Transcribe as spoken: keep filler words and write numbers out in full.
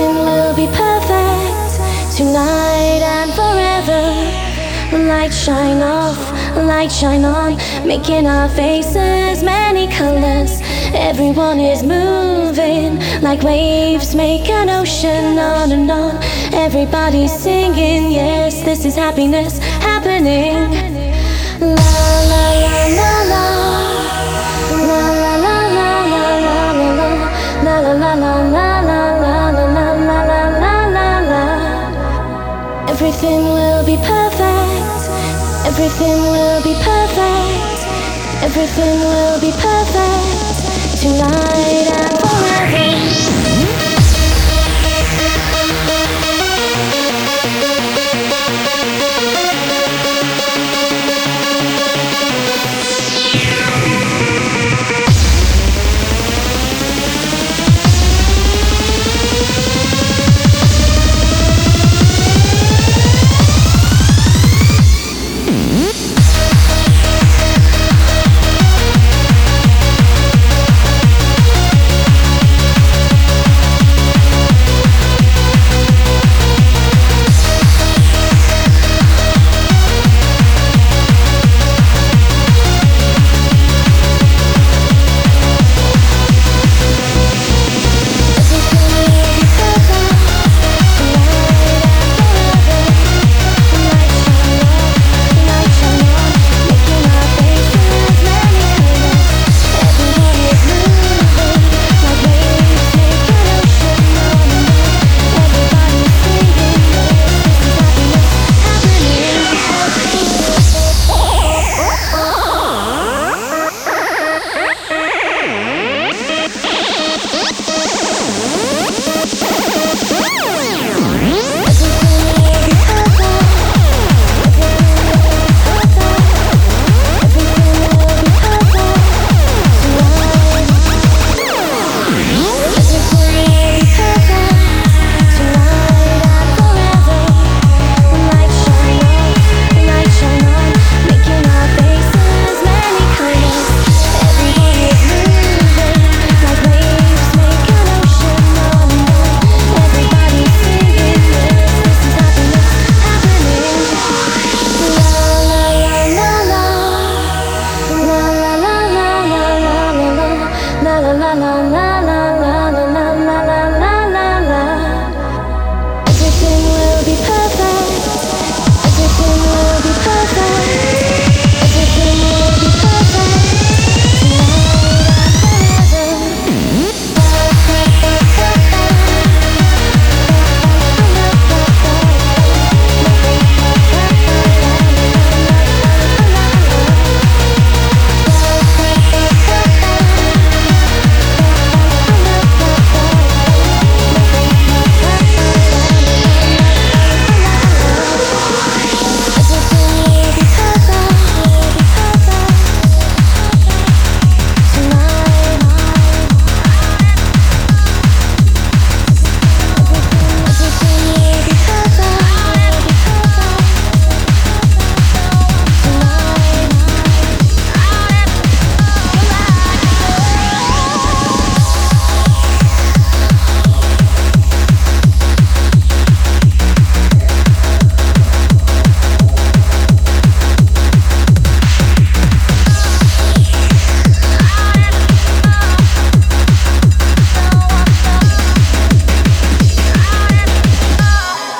Everything will be perfect tonight and forever. Light shine off, light shine on, making our faces many colors. Everyone is moving like waves make an ocean, on and on. Everybody's singing, yes, this is happiness happening. La la la la la, la la la la la la la, la la la la la la la la la la la la. Everything will be perfect. Everything will be perfect. Everything will be perfect tonight and